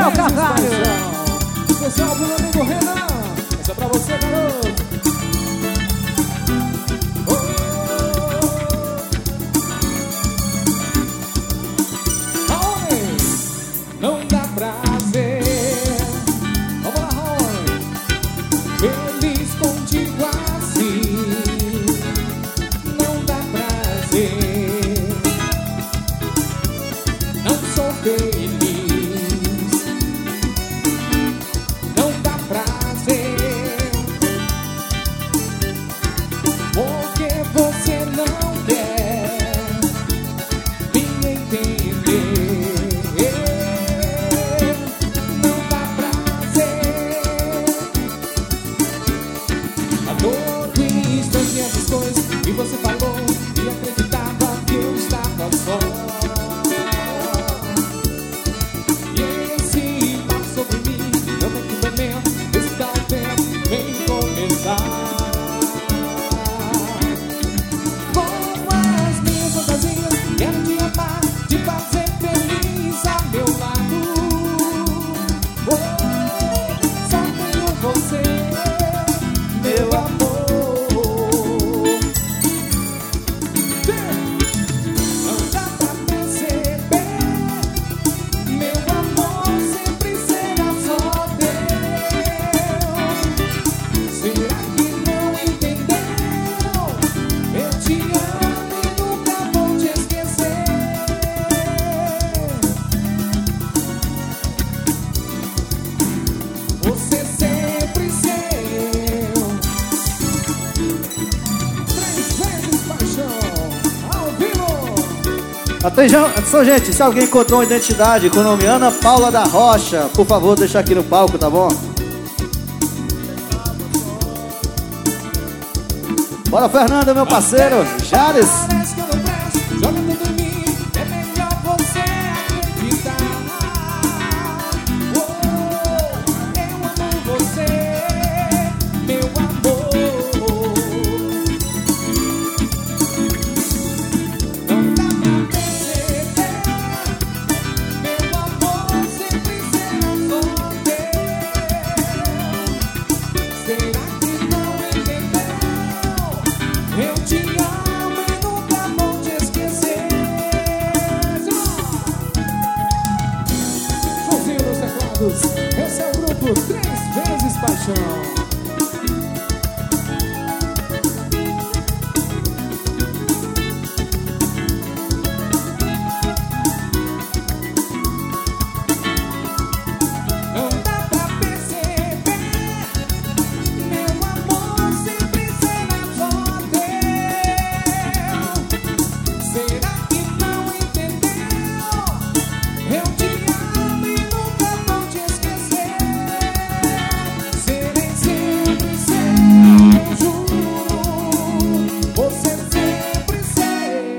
meu Carvalho. Especial pro meu amigo Renan. Essa é pra você, garoto. Raoni, não dá prazer. Vamos lá, Raoni. Feliz contigo assim. Não dá prazer. Não sou feliz. Não dá prazer. Porque você não quer me entender. Não dá prazer. A dor que instante essas coisas e você falou e acreditava que eu estava só. E esse papo sobre mim, eu tô com momento, esse tal tempo vem começar. Com as minhas fantasias, quero te amar, te fazer feliz ao meu lado. Oh, só tenho você, meu amor. Não dá pra perceber, meu amor sempre será só teu. Será que não entendeu? Eu te amo e nunca vou te esquecer. Você sempre seu. 3 vezes paixão, ao vivo. Atenção, gente, se alguém encontrou uma identidade com o nome Ana Paula da Rocha, por favor, deixa aqui no palco, tá bom? Bora, Fernando, meu parceiro, Jales. Parece que eu não presto, joga tudo em mim, é melhor você acreditar. Oh, eu amo você, meu amor. Não dá pra perceber, meu amor sempre será só teu. Será que não entendeu? Eu te amo e nunca vou te esquecer. Joãozinho nos teclados. Esse é o grupo 3 vezes paixão.